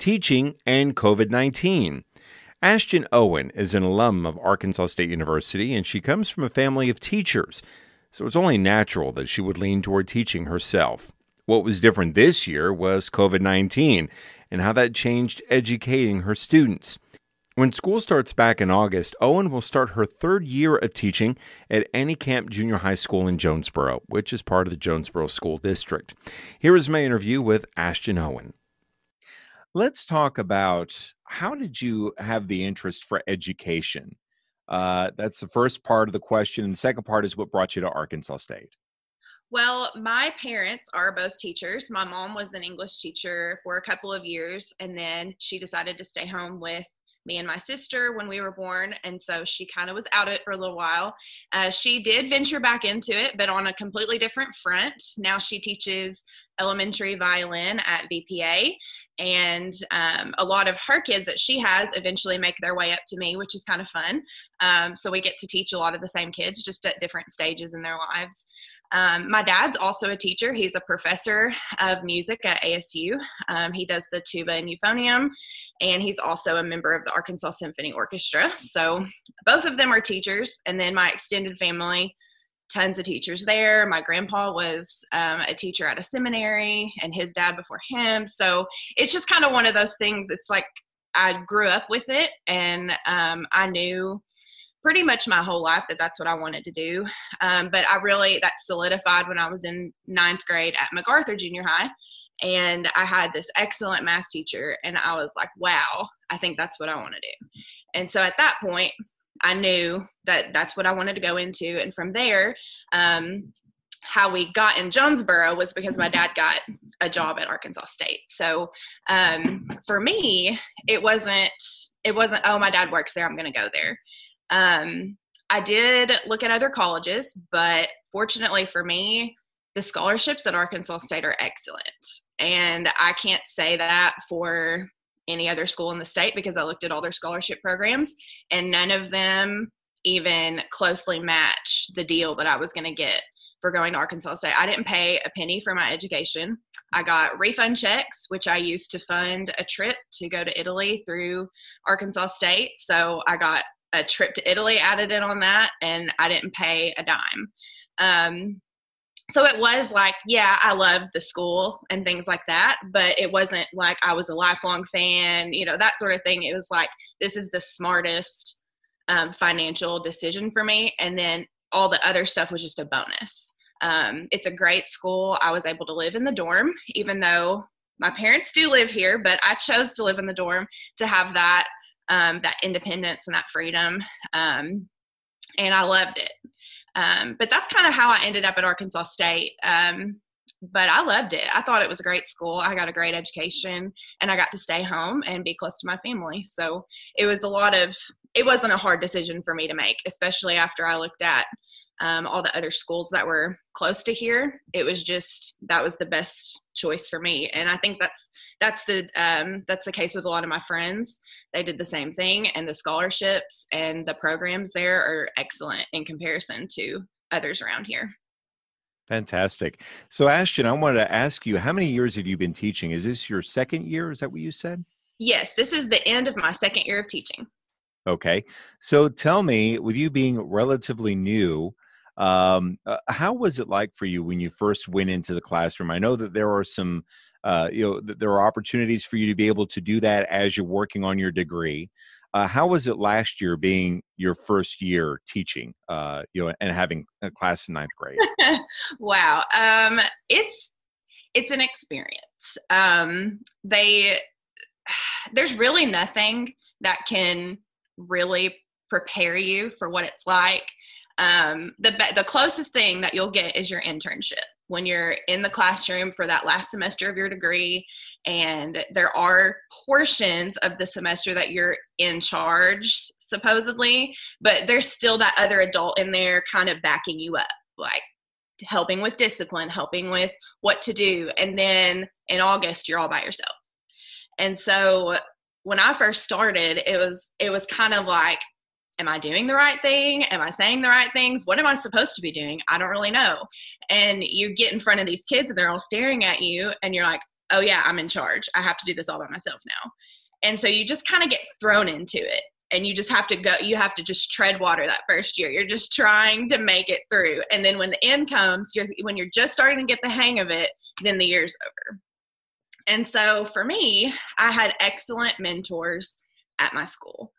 teaching, and COVID-19. Ashton Owen is an alum of Arkansas State University, and she comes from a family of teachers, so it's only natural that she would lean toward teaching herself. What was different this year was COVID-19 and how that changed educating her students. When school starts back in August, Owen will start her third year of teaching at Anycamp Junior High School in Jonesboro, which is part of the Jonesboro School District. Here is my interview with Ashton Owen. Let's talk about, how did you have the interest for education? That's the first part of the question. And the second part is what brought you to Arkansas State. Well, my parents are both teachers. My mom was an English teacher for a couple of years, and then she decided to stay home with me and my sister when we were born, and so she kind of was out of it for a little while. She did venture back into it, but on a completely different front. Now she teaches elementary violin at VPA, and a lot of her kids that she has eventually make their way up to me, which is kind of fun. So we get to teach a lot of the same kids, just at different stages in their lives. My dad's also a teacher. He's a professor of music at ASU. He does the tuba and euphonium, and he's also a member of the Arkansas Symphony Orchestra. So both of them are teachers. And then my extended family, tons of teachers there. My grandpa was a teacher at a seminary, and his dad before him. So it's just kind of one of those things. It's like I grew up with it, and I knew pretty much my whole life that that's what I wanted to do. But that solidified when I was in ninth grade at MacArthur Junior High. And I had this excellent math teacher, and I was like, wow, I think that's what I want to do. And so at that point, I knew that that's what I wanted to go into. And from there, how we got in Jonesboro was because my dad got a job at Arkansas State. So for me, it wasn't, oh, my dad works there, I'm going to go there. I did look at other colleges, but fortunately for me, the scholarships at Arkansas State are excellent. And I can't say that for any other school in the state, because I looked at all their scholarship programs, and none of them even closely match the deal that I was going to get for going to Arkansas State. I didn't pay a penny for my education. I got refund checks, which I used to fund a trip to go to Italy through Arkansas State. So I got a trip to Italy added in on that, and I didn't pay a dime. So it was like, yeah, I loved the school and things like that, but it wasn't like I was a lifelong fan, that sort of thing. It was like, this is the smartest financial decision for me. And then all the other stuff was just a bonus. It's a great school. I was able to live in the dorm, even though my parents do live here, but I chose to live in the dorm to have that independence and that freedom. And I loved it. But that's kind of how I ended up at Arkansas State. But I loved it. I thought it was a great school. I got a great education, and I got to stay home and be close to my family. So it wasn't a hard decision for me to make, especially after I looked at all the other schools that were close to here. It was that was the best choice for me. And I think that's the case with a lot of my friends. They did the same thing, and the scholarships and the programs there are excellent in comparison to others around here. Fantastic. So Ashton, I wanted to ask you, how many years have you been teaching? Is this your second year? Is that what you said? Yes, this is the end of my second year of teaching. Okay. So tell me, with you being relatively new, how was it like for you when you first went into the classroom? I know that there are some, there are opportunities for you to be able to do that as you're working on your degree. How was it last year being your first year teaching, and having a class in ninth grade? Wow. It's an experience. There's really nothing that can really prepare you for what it's like. The closest thing that you'll get is your internship when you're in the classroom for that last semester of your degree, and there are portions of the semester that you're in charge, supposedly, but there's still that other adult in there kind of backing you up, like helping with discipline, helping with what to do. And then in August, you're all by yourself. And so when I first started, it was kind of like, am I doing the right thing? Am I saying the right things? What am I supposed to be doing? I don't really know. And you get in front of these kids and they're all staring at you and you're like, oh yeah, I'm in charge. I have to do this all by myself now. And so you just kind of get thrown into it, and you just have to go, you have to just tread water that first year. You're just trying to make it through. And then when the end comes, when you're just starting to get the hang of it, then the year's over. And so for me, I had excellent mentors at my school.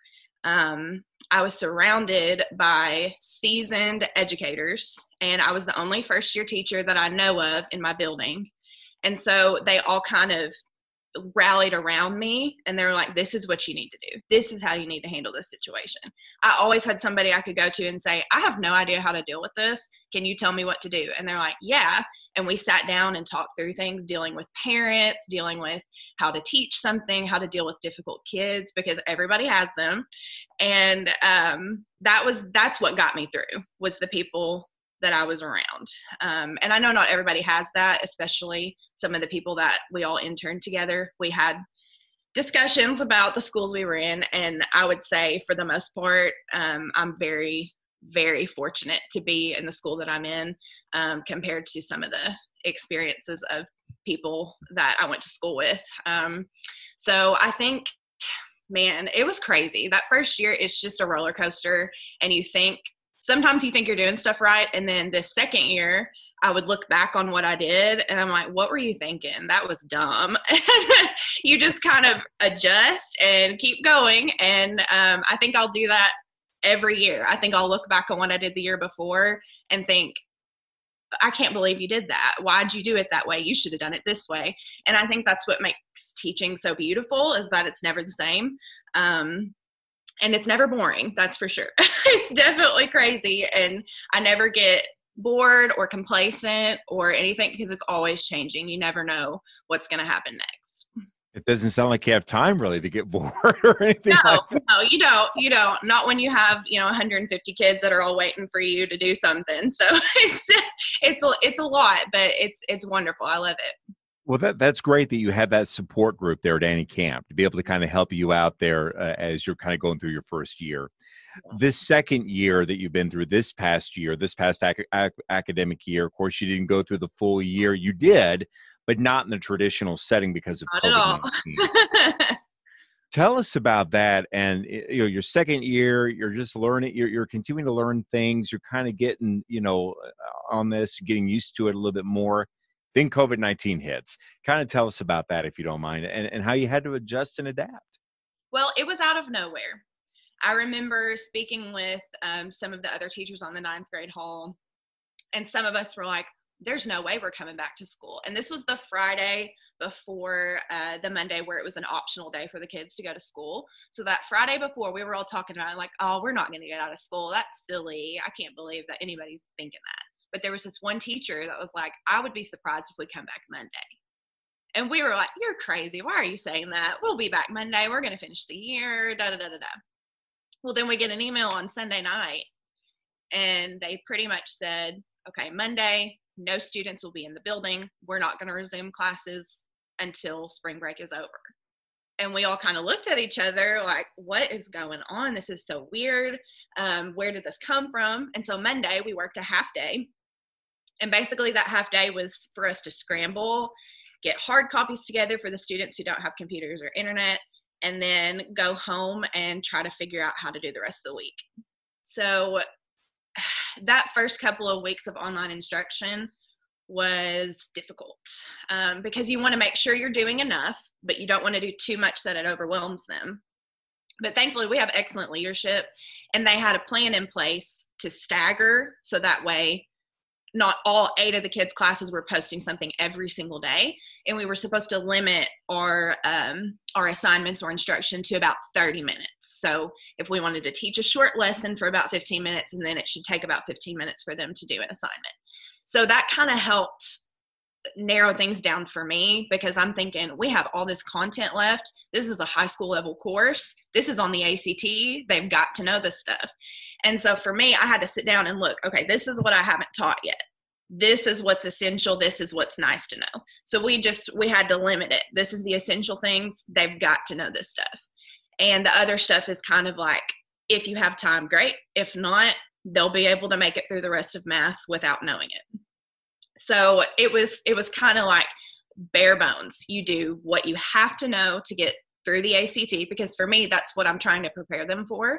I was surrounded by seasoned educators, and I was the only first year teacher that I know of in my building. And so they all kind of rallied around me, and they were like, this is what you need to do. This is how you need to handle this situation. I always had somebody I could go to and say, I have no idea how to deal with this. Can you tell me what to do? And they're like, yeah. And we sat down and talked through things, dealing with parents, dealing with how to teach something, how to deal with difficult kids, because everybody has them. And that's what got me through, was the people that I was around. And I know not everybody has that, especially some of the people that we all interned together. We had discussions about the schools we were in, and I would say for the most part, I'm very, very fortunate to be in the school that I'm in, compared to some of the experiences of people that I went to school with. So I think, man, it was crazy. That first year, it's just a roller coaster, and sometimes you think you're doing stuff right. And then this second year, I would look back on what I did, and I'm like, what were you thinking? That was dumb. You just kind of adjust and keep going. And I think I'll do that every year. I think I'll look back on what I did the year before and think, I can't believe you did that. Why'd you do it that way? You should have done it this way. And I think that's what makes teaching so beautiful, is that it's never the same. And it's never boring, that's for sure. It's definitely crazy. And I never get bored or complacent or anything, because it's always changing. You never know what's going to happen next. It doesn't sound like you have time really to get bored or anything. No, like that. no, you don't. You don't. Not when you have, 150 kids that are all waiting for you to do something. So it's a lot, but it's wonderful. I love it. Well, that's great that you have that support group there at Annie Camp to be able to kind of help you out there as you're kind of going through your first year. This second year that you've been through, this past academic year, of course, you didn't go through the full year. You did, but not in the traditional setting because of COVID-19. Tell us about that. And your second year, you're just learning. You're continuing to learn things. You're kind of getting on this, getting used to it a little bit more. Then COVID-19 hits. Kind of tell us about that, if you don't mind, and how you had to adjust and adapt. Well, it was out of nowhere. I remember speaking with some of the other teachers on the 9th grade hall, and some of us were like, there's no way we're coming back to school. And this was the Friday before the Monday where it was an optional day for the kids to go to school. So that Friday before, we were all talking about it, like, oh, we're not going to get out of school. That's silly. I can't believe that anybody's thinking that. But there was this one teacher that was like, I would be surprised if we come back Monday. And we were like, you're crazy. Why are you saying that? We'll be back Monday. We're going to finish the year, da-da-da-da-da. Well, then we get an email on Sunday night, and they pretty much said, okay, Monday, no students will be in the building. We're not going to resume classes until spring break is over. And we all kind of looked at each other like, what is going on? This is so weird. Where did this come from? And so Monday, we worked a half day. And basically that half day was for us to scramble, get hard copies together for the students who don't have computers or internet, and then go home and try to figure out how to do the rest of the week. So that first couple of weeks of online instruction was difficult because you want to make sure you're doing enough, but you don't want to do too much that it overwhelms them. But thankfully, we have excellent leadership, and they had a plan in place to stagger, so that way not all 8 of the kids' classes were posting something every single day, and we were supposed to limit our assignments or instruction to about 30 minutes. So if we wanted to teach a short lesson for about 15 minutes, and then it should take about 15 minutes for them to do an assignment. So that kind of helped narrow things down for me, because I'm thinking, we have all this content left. This is a high school level course. This is on the ACT. They've got to know this stuff. And so for me, I had to sit down and look, okay, this is what I haven't taught yet. This is what's essential. This is what's nice to know. So we had to limit it. This is the essential things. They've got to know this stuff. And the other stuff is kind of like, if you have time, great. If not, they'll be able to make it through the rest of math without knowing it. So it was kind of like, bare bones. You do what you have to know to get through the ACT, because for me, that's what I'm trying to prepare them for,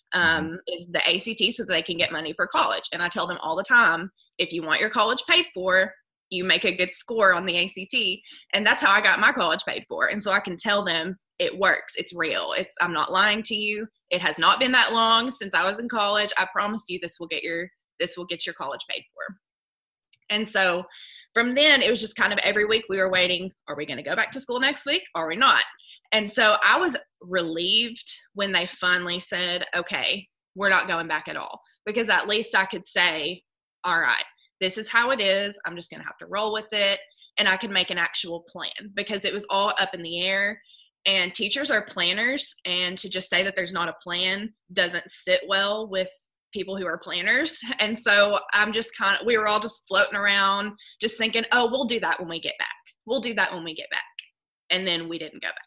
is the ACT, so that they can get money for college. And I tell them all the time, if you want your college paid for, you make a good score on the ACT. And that's how I got my college paid for. And so I can tell them it works. It's real. I'm not lying to you. It has not been that long since I was in college. I promise you this will get your college paid for. And so from then, it was just kind of every week we were waiting. Are we going to go back to school next week? Are we not? And so I was relieved when they finally said, okay, we're not going back at all, because at least I could say, all right, this is how it is. I'm just going to have to roll with it. And I could make an actual plan, because it was all up in the air, and teachers are planners. And to just say that there's not a plan doesn't sit well with people who are planners. And so we were all just floating around, just thinking, oh, we'll do that when we get back. We'll do that when we get back. And then we didn't go back.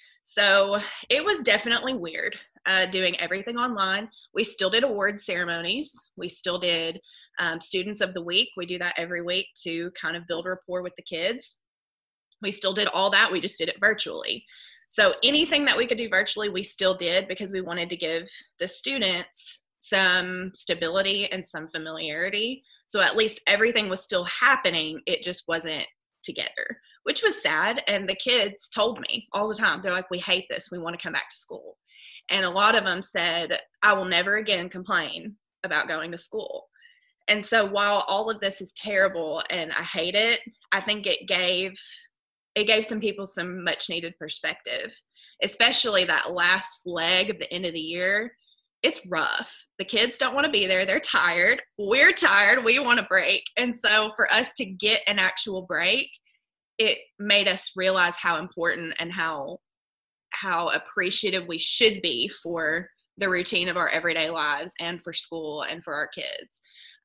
So it was definitely weird doing everything online. We still did award ceremonies. We still did Students of the Week. We do that every week to kind of build rapport with the kids. We still did all that. We just did it virtually. So anything that we could do virtually, we still did, because we wanted to give the students some stability and some familiarity. So at least everything was still happening. It just wasn't together, which was sad. And the kids told me all the time, they're like, we hate this. We want to come back to school. And a lot of them said, I will never again complain about going to school. And so while all of this is terrible and I hate it, I think it gave some people some much needed perspective, especially that last leg of the end of the year. It's rough. The kids don't want to be there. They're tired. We're tired. We want a break. And so for us to get an actual break, it made us realize how important and how appreciative we should be for the routine of our everyday lives and for school and for our kids.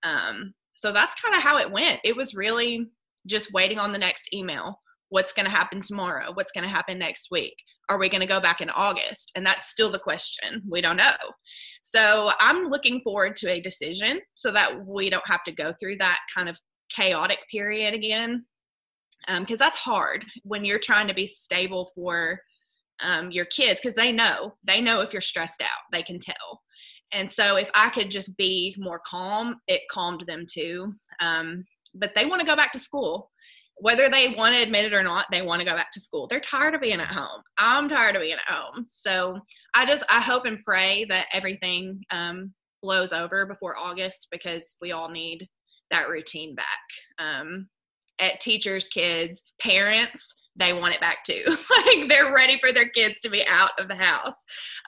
So that's kind of how it went. It was really just waiting on the next email. What's going to happen tomorrow? What's going to happen next week? Are we going to go back in August? And that's still the question. We don't know. So I'm looking forward to a decision so that we don't have to go through that kind of chaotic period again. Because that's hard when you're trying to be stable for your kids, because they know if you're stressed out, they can tell. And so if I could just be more calm, it calmed them too. But they want to go back to school. Whether they want to admit it or not, they want to go back to school. They're tired of being at home. I'm tired of being at home. So I hope and pray that everything blows over before August, because we all need that routine back. At teachers, kids, parents, they want it back too. Like they're ready for their kids to be out of the house.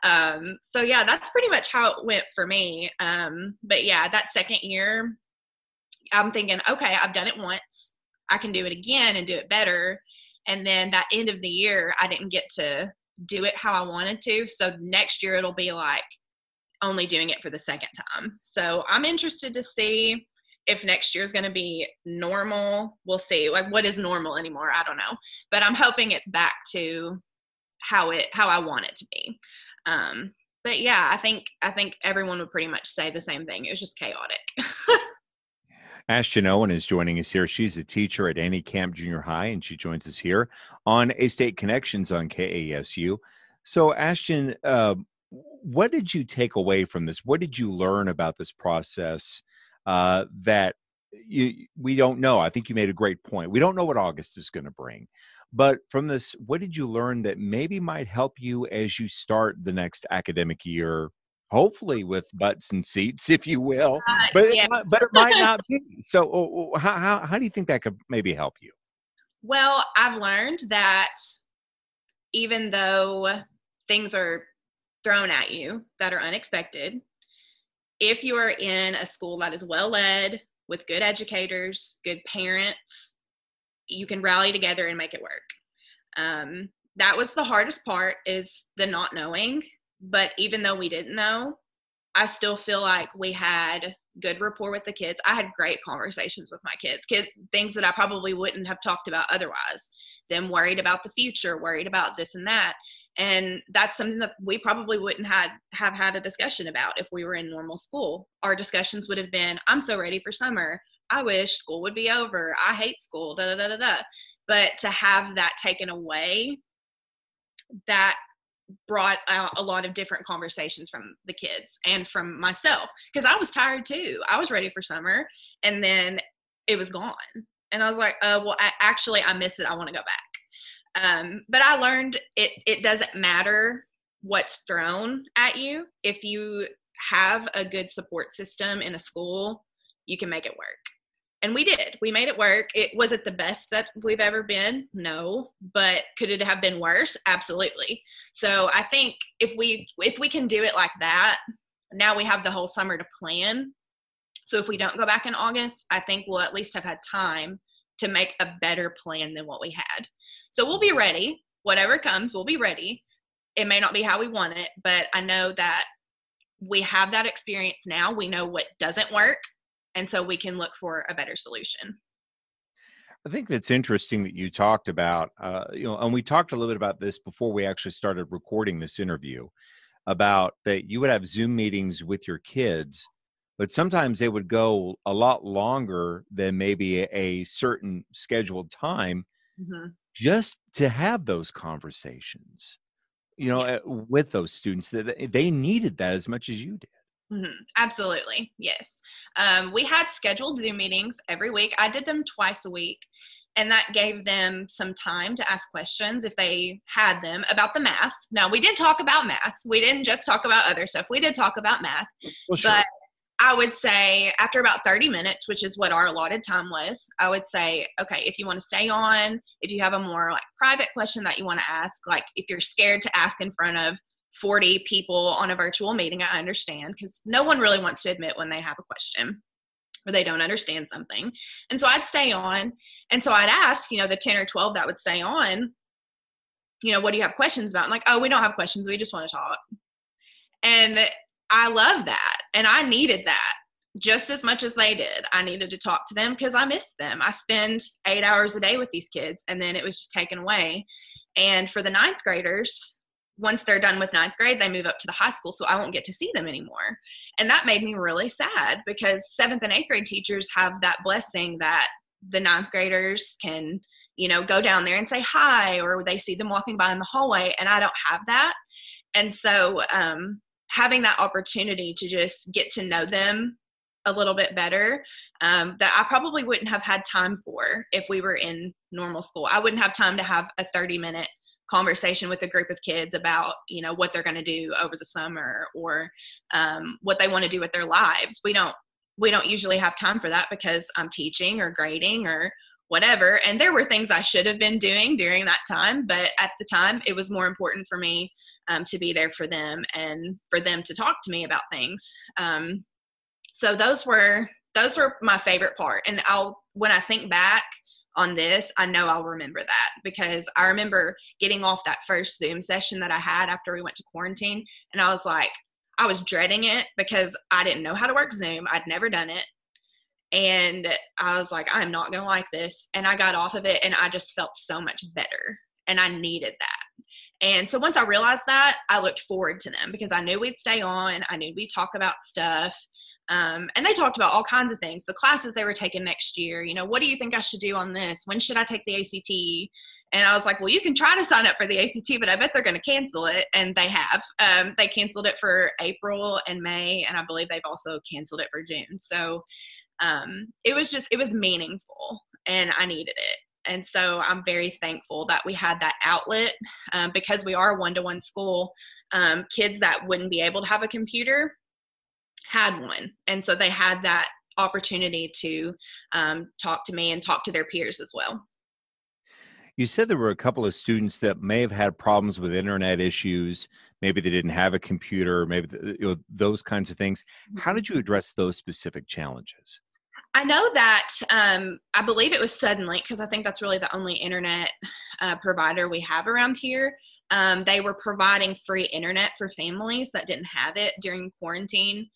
So yeah, that's pretty much how it went for me. But yeah, that second year, I'm thinking, okay, I've done it once. I can do it again and do it better. And then that end of the year, I didn't get to do it how I wanted to. So next year it'll be like only doing it for the second time. So I'm interested to see if next year is going to be normal. We'll see. Like, what is normal anymore? I don't know. But I'm hoping it's back to how I want it to be. But yeah, I think everyone would pretty much say the same thing. It was just chaotic. Ashton Owen is joining us here. She's a teacher at Annie Camp Junior High, and she joins us here on A-State Connections on KASU. So, Ashton, what did you take away from this? What did you learn about this process that we don't know? I think you made a great point. We don't know what August is going to bring. But from this, what did you learn that maybe might help you as you start the next academic year, hopefully with butts and seats, if you will, but yeah. It might not be. So how do you think that could maybe help you? Well, I've learned that even though things are thrown at you that are unexpected, if you are in a school that is well led with good educators, good parents, you can rally together and make it work. That was the hardest part, is the not knowing. But even though we didn't know, I still feel like we had good rapport with the kids. I had great conversations with my kids, things that I probably wouldn't have talked about otherwise. Them worried about the future, worried about this and that. And that's something that we probably wouldn't have had a discussion about if we were in normal school. Our discussions would have been, I'm so ready for summer. I wish school would be over. I hate school, da da da da da. But to have that taken away, that brought out a lot of different conversations from the kids and from myself, because I was tired too. I was ready for summer, and then it was gone. And I was like, well, I miss it. I want to go back. But I learned it doesn't matter what's thrown at you. If you have a good support system in a school, you can make it work. And we did. We made it work. Was it the best that we've ever been? No. But could it have been worse? Absolutely. So I think if we can do it like that, now we have the whole summer to plan. So if we don't go back in August, I think we'll at least have had time to make a better plan than what we had. So we'll be ready. Whatever comes, we'll be ready. It may not be how we want it, but I know that we have that experience now. We know what doesn't work. And so we can look for a better solution. I think that's interesting that you talked about, and we talked a little bit about this before we actually started recording this interview, about that you would have Zoom meetings with your kids, but sometimes they would go a lot longer than maybe a certain scheduled time, just to have those conversations, with those students, that they needed that as much as you did. Absolutely. Yes. We had scheduled Zoom meetings every week. I did them twice a week, and that gave them some time to ask questions if they had them about the math. Now, we did talk about math. We didn't just talk about other stuff. We did talk about math. Well, sure. But I would say after about 30 minutes, which is what our allotted time was, I would say, okay, if you want to stay on, if you have a more like private question that you want to ask, like if you're scared to ask in front of 40 people on a virtual meeting, I understand, because no one really wants to admit when they have a question or they don't understand something. And so I'd stay on. And so I'd ask, the 10 or 12 that would stay on, what do you have questions about? I'm like, oh, we don't have questions. We just want to talk. And I love that. And I needed that just as much as they did. I needed to talk to them because I missed them. I spend 8 hours a day with these kids, and then it was just taken away. And for the ninth graders, once they're done with ninth grade, they move up to the high school, so I won't get to see them anymore. And that made me really sad, because 7th and 8th grade teachers have that blessing that the ninth graders can, go down there and say hi, or they see them walking by in the hallway, and I don't have that. And so having that opportunity to just get to know them a little bit better, that I probably wouldn't have had time for if we were in normal school. I wouldn't have time to have a 30-minute conversation with a group of kids about, what they're going to do over the summer, or what they want to do with their lives. We don't usually have time for that because I'm teaching or grading or whatever. And there were things I should have been doing during that time, but at the time it was more important for me to be there for them and for them to talk to me about things. So those were my favorite part. And when I think back on this, I know I'll remember that, because I remember getting off that first Zoom session that I had after we went to quarantine. And I was dreading it because I didn't know how to work Zoom. I'd never done it. And I was like, I'm not going to like this. And I got off of it, and I just felt so much better, and I needed that. And so once I realized that, I looked forward to them, because I knew we'd stay on. I knew we'd talk about stuff. And they talked about all kinds of things, the classes they were taking next year. What do you think I should do on this? When should I take the ACT? And I was like, well, you can try to sign up for the ACT, but I bet they're going to cancel it. And they have. They canceled it for April and May, and I believe they've also canceled it for June. So it was meaningful, and I needed it. And so I'm very thankful that we had that outlet, because we are a one-to-one school. Kids that wouldn't be able to have a computer had one. And so they had that opportunity to talk to me and talk to their peers as well. You said there were a couple of students that may have had problems with internet issues. Maybe they didn't have a computer, maybe those kinds of things. How did you address those specific challenges? I know that I believe it was Suddenlink, because I think that's really the only internet provider we have around here. They were providing free internet for families that didn't have it during quarantine.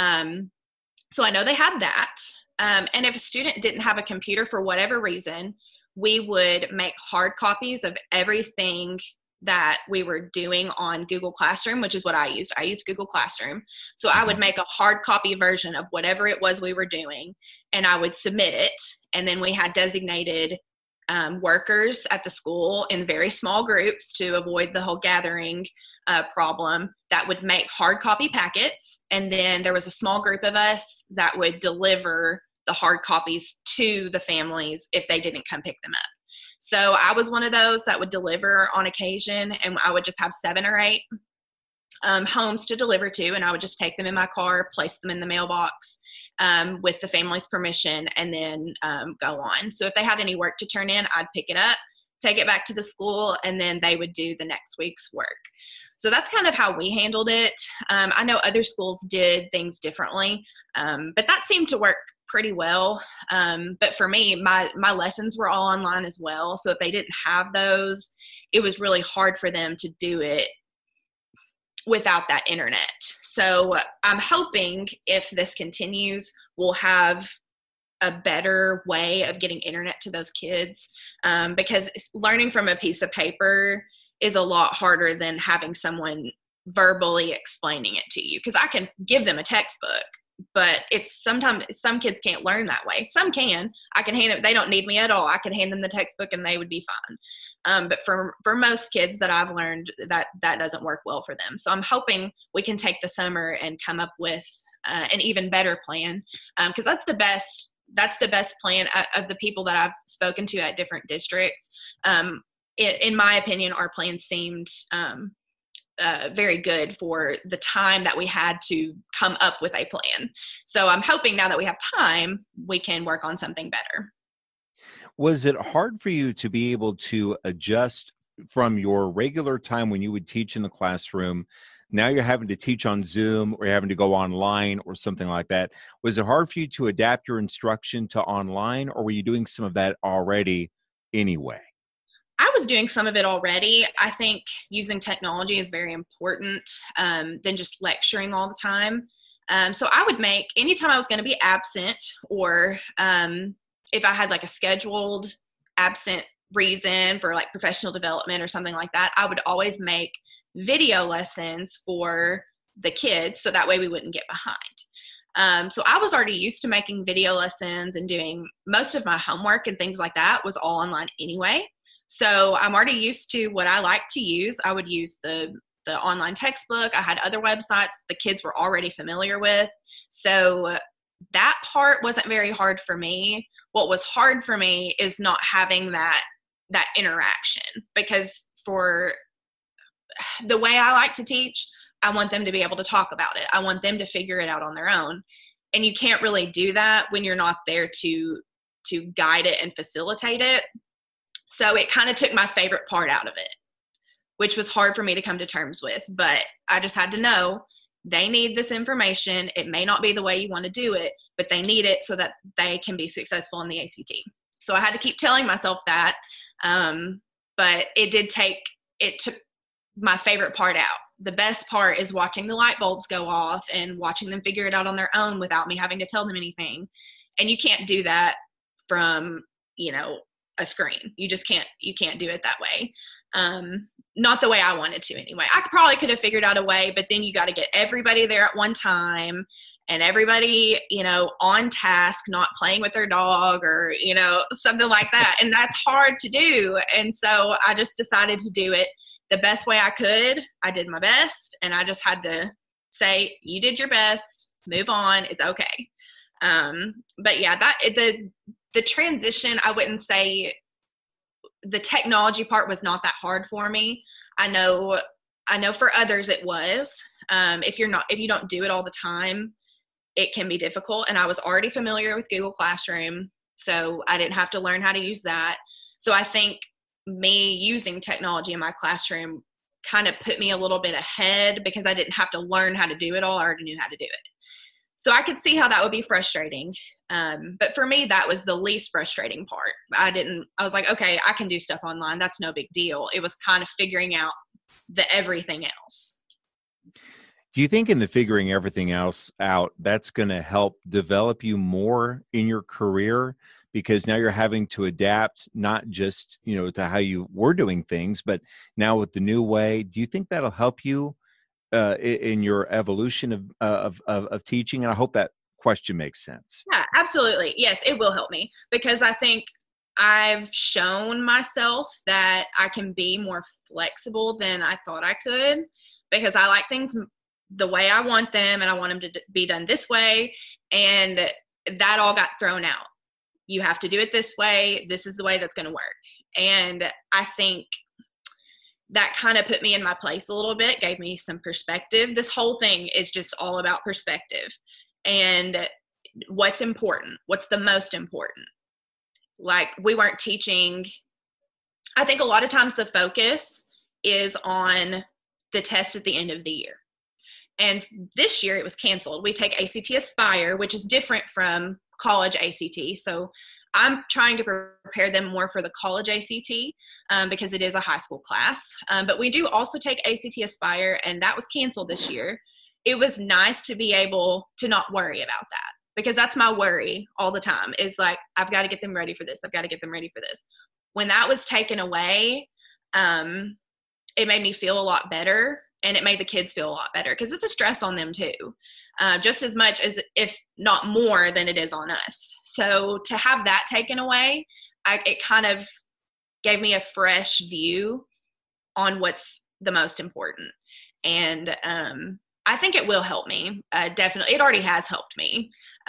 So I know they had that. And if a student didn't have a computer for whatever reason, we would make hard copies of everything that we were doing on Google Classroom, which is what I used. I used Google Classroom. So I would make a hard copy version of whatever it was we were doing, and I would submit it. And then we had designated workers at the school in very small groups to avoid the whole gathering problem that would make hard copy packets. And then there was a small group of us that would deliver the hard copies to the families if they didn't come pick them up. So I was one of those that would deliver on occasion, and I would just have 7 or 8 homes to deliver to, and I would just take them in my car, place them in the mailbox with the family's permission, and then go on. So if they had any work to turn in, I'd pick it up, take it back to the school, and then they would do the next week's work. So that's kind of how we handled it. I know other schools did things differently, but that seemed to work pretty well. But for me, my lessons were all online as well. So if they didn't have those, it was really hard for them to do it without that internet. So I'm hoping if this continues, we'll have a better way of getting internet to those kids, because learning from a piece of paper is a lot harder than having someone verbally explaining it to you. Because I can give them a textbook, but it's sometimes some kids can't learn that way. Some can. I can hand it. They don't need me at all. I can hand them the textbook and they would be fine. But for most kids that I've learned, that doesn't work well for them. So I'm hoping we can take the summer and come up with an even better plan, because that's the best plan of the people that I've spoken to at different districts. In my opinion, our plan seemed very good for the time that we had to come up with a plan. So I'm hoping now that we have time, we can work on something better. Was it hard for you to be able to adjust from your regular time when you would teach in the classroom? Now you're having to teach on Zoom, or you're having to go online or something like that. Was it hard for you to adapt your instruction to online, or were you doing some of that already anyway? I was doing some of it already. I think using technology is very important than just lecturing all the time. So I would make, anytime I was going to be absent, or if I had like a scheduled absent reason for like professional development or something like that, I would always make video lessons for the kids, so that way we wouldn't get behind. So I was already used to making video lessons, and doing most of my homework and things like that was all online anyway. So I'm already used to what I like to use. I would use the online textbook. I had other websites the kids were already familiar with. So that part wasn't very hard for me. What was hard for me is not having that interaction, because for the way I like to teach, I want them to be able to talk about it. I want them to figure it out on their own. And you can't really do that when you're not there to guide it and facilitate it. So it kind of took my favorite part out of it, which was hard for me to come to terms with. But I just had to know they need this information. It may not be the way you want to do it, but they need it so that they can be successful in the ACT. So I had to keep telling myself that. But it took my favorite part out. The best part is watching the light bulbs go off and watching them figure it out on their own without me having to tell them anything. And you can't do that from, a screen. You can't do it that way. Not the way I wanted to anyway. I probably could have figured out a way, but then you got to get everybody there at one time, and everybody, on task, not playing with their dog or, something like that. And that's hard to do. And so I just decided to do it the best way I could. I did my best, and I just had to say, you did your best, move on. It's okay. But yeah, the transition, I wouldn't say the technology part was not that hard for me. I know for others it was. If you don't do it all the time, it can be difficult. And I was already familiar with Google Classroom, so I didn't have to learn how to use that. So I think me using technology in my classroom kind of put me a little bit ahead, because I didn't have to learn how to do it all. I already knew how to do it. So I could see how that would be frustrating. But for me, that was the least frustrating part. I was like, okay, I can do stuff online. That's no big deal. It was kind of figuring out the everything else. Do you think in the figuring everything else out, that's going to help develop you more in your career? Because now you're having to adapt, not just, to how you were doing things, but now with the new way. Do you think that'll help you in your evolution of teaching? And I hope that question makes sense. Yeah, absolutely. Yes, it will help me, because I think I've shown myself that I can be more flexible than I thought I could, because I like things the way I want them, and I want them to be done this way. And that all got thrown out. You have to do it this way. This is the way that's going to work. And I think that kind of put me in my place a little bit, gave me some perspective. This whole thing is just all about perspective and what's important, what's the most important. Like, we weren't teaching, I think a lot of times the focus is on the test at the end of the year. And this year it was canceled. We take ACT Aspire, which is different from college ACT. So I'm trying to prepare them more for the college ACT because it is a high school class. But we do also take ACT Aspire, and that was canceled this year. It was nice to be able to not worry about that, because that's my worry all the time, is like, I've got to get them ready for this. I've got to get them ready for this. When that was taken away, it made me feel a lot better, and it made the kids feel a lot better, because it's a stress on them too, just as much as, if not more than it is on us. So to have that taken away, it kind of gave me a fresh view on what's the most important. And I think it will help me. Definitely. It already has helped me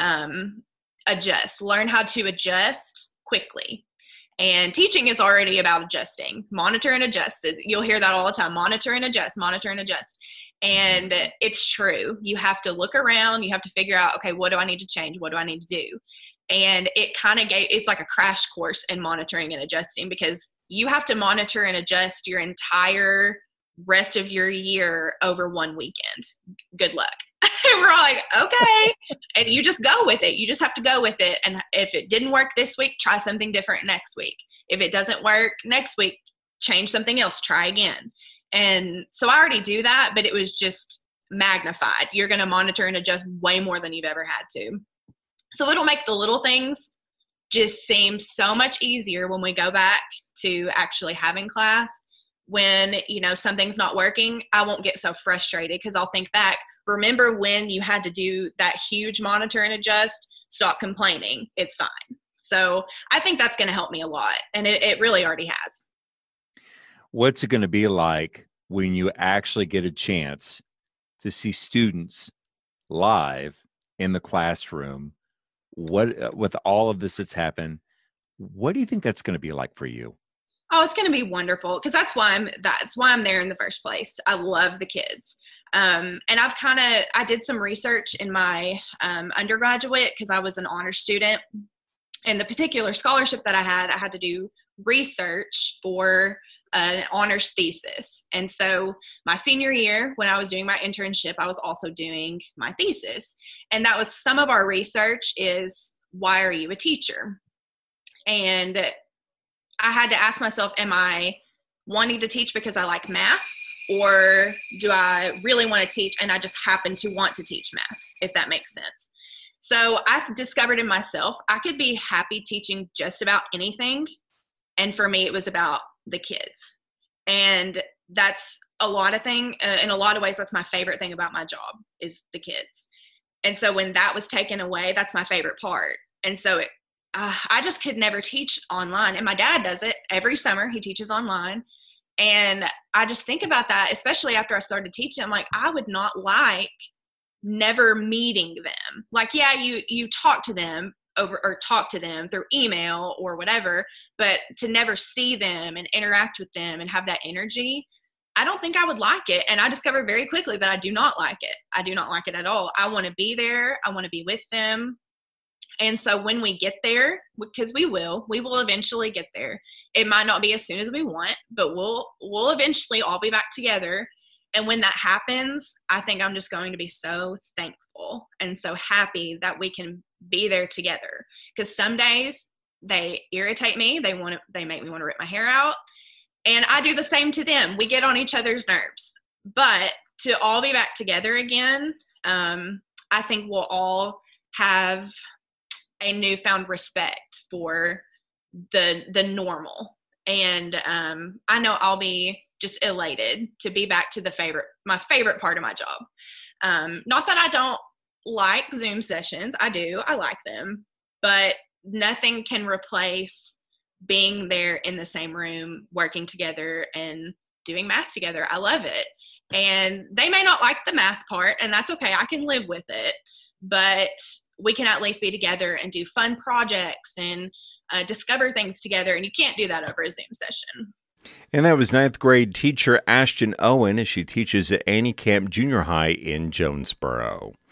learn how to adjust quickly. And teaching is already about adjusting, monitor and adjust. You'll hear that all the time, monitor and adjust, monitor and adjust. And it's true. You have to look around, you have to figure out, okay, what do I need to change? What do I need to do? And it's like a crash course in monitoring and adjusting, because you have to monitor and adjust your entire rest of your year over one weekend. Good luck. We're all like, okay. And you just go with it. You just have to go with it. And if it didn't work this week, try something different next week. If it doesn't work next week, change something else, try again. And so I already do that, but it was just magnified. You're going to monitor and adjust way more than you've ever had to. So it'll make the little things just seem so much easier when we go back to actually having class. When, something's not working, I won't get so frustrated, because I'll think back, remember when you had to do that huge monitor and adjust? Stop complaining. It's fine. So I think that's going to help me a lot. And it really already has. What's it going to be like when you actually get a chance to see students live in the classroom? What, with all of this that's happened, what do you think that's going to be like for you? Oh, it's going to be wonderful, because that's why I'm there in the first place. I love the kids. And I did some research in my undergraduate, because I was an honors student, and the particular scholarship that I had to do research for an honors thesis. And so my senior year, when I was doing my internship, I was also doing my thesis. And that was some of our research is, why are you a teacher? And I had to ask myself, am I wanting to teach because I like math, or do I really want to teach and I just happen to want to teach math, if that makes sense? So I discovered in myself, I could be happy teaching just about anything. And for me, it was about the kids. And that's a lot of things. In a lot of ways, that's my favorite thing about my job, is the kids. And so when that was taken away, that's my favorite part. And so I just could never teach online. And my dad does it every summer. He teaches online. And I just think about that, especially after I started teaching. I'm like, I would not like never meeting them. Like, yeah, you talk to them talk to them through email or whatever, but to never see them and interact with them and have that energy, I don't think I would like it. And I discovered very quickly that I do not like it. I do not like it at all. I want to be there. I want to be with them. And so when we get there, because we will eventually get there. It might not be as soon as we want, but we'll eventually all be back together. And when that happens, I think I'm just going to be so thankful and so happy that we can be there together. Because some days they irritate me. They make me want to rip my hair out. And I do the same to them. We get on each other's nerves. But to all be back together again, I think we'll all have a newfound respect for the normal. And I know I'll be just elated to be back to my favorite part of my job. Not that I don't like Zoom sessions. I do. I like them. But nothing can replace being there in the same room, working together and doing math together. I love it. And they may not like the math part, and that's okay. I can live with it. But we can at least be together and do fun projects and discover things together. And you can't do that over a Zoom session. And that was ninth grade teacher Ashton Owen as she teaches at Annie Camp Junior High in Jonesboro.